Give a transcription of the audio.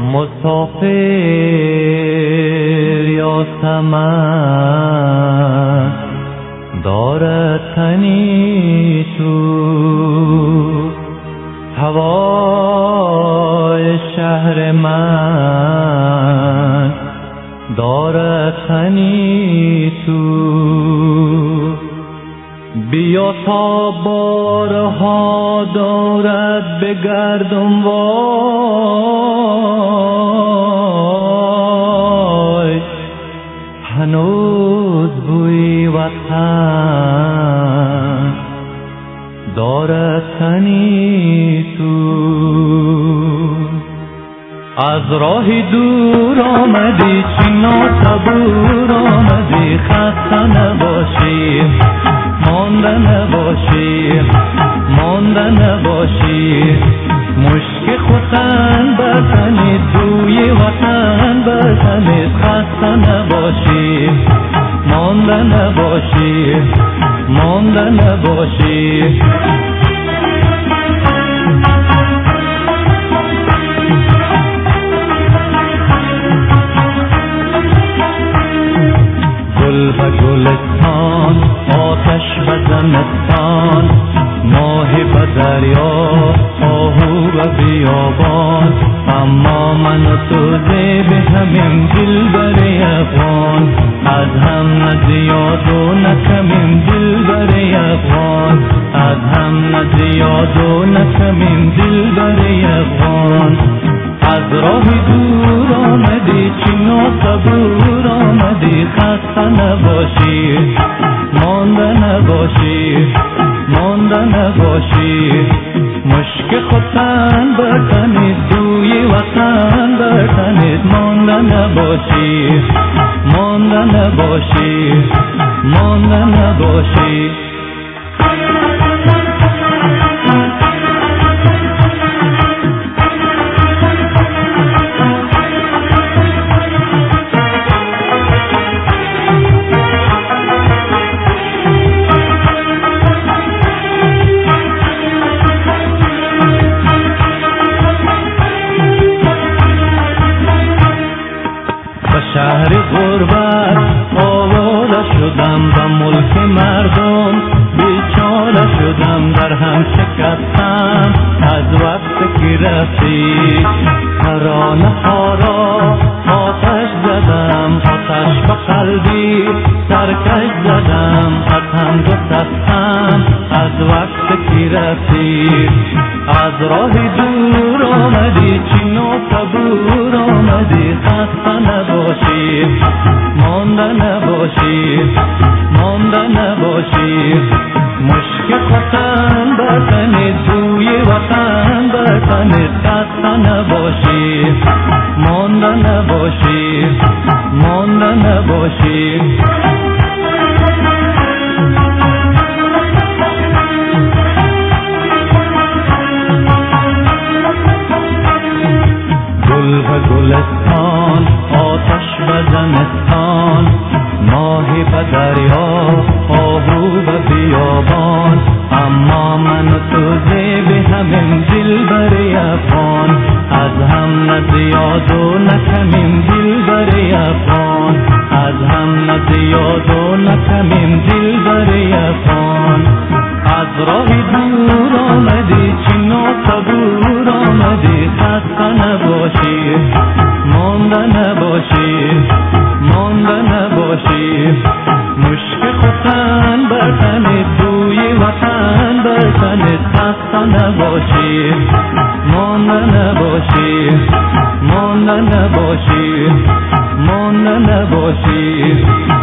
مسافر یا سمن دارد تنی تو هوای شهر من دارد تنی تو بیا تا بارها دارد بگردم وای هنوز بوی وطن دارد تنی تو از راهی دور آمدی چی ناصبور آمدی خسته نباشی مانده نباشی مشک خوتن بزنید دوی وطن بزنید خسته نباشی مانده نباشی گل و گلستان آتش و زمستان ماه و دریا آهو و بیابان اما من و تو زیب همین دلبر افغان از هم نه زیاد و نه کمیم دلبر افغان از هم نه زیاد و نه کمیم دلبر افغان از راه دور آمدی چی ناصبور آمدی خسته نباشی مانده نباشی مشک خوتن بزنید دوی وطن بزنید مانده نباشی شهر غربت آواره شدم و ملک مردم بیچاره شدم در هم شکستم از وقت که رفتی ترانه ها را آتش زدم آتش به قلبی سرکش زدم خطم گسستم از وقت که رفتی از راه دور آمدی چی ناصبور آمدی خسته نباشی مانده نباشی مشک خوتن بزنید دوی وطن بزنید خسته نباشی مانده نباشی گل و گلستان آتش و زمستان ماه و دریا آهو و بیابان اما من و تو زیب همین دلبر افغان از هم نه زیاد و نه کمیم دلبر افغان از هم نه زیاد و نه کمیم دلبر افغان از راه دور آمدی چی ناصبور آمدی خسته نباشی مانده نباشی مشک خوتن بزنید دوی وطن بزنید خسته نباشی مانده نباشی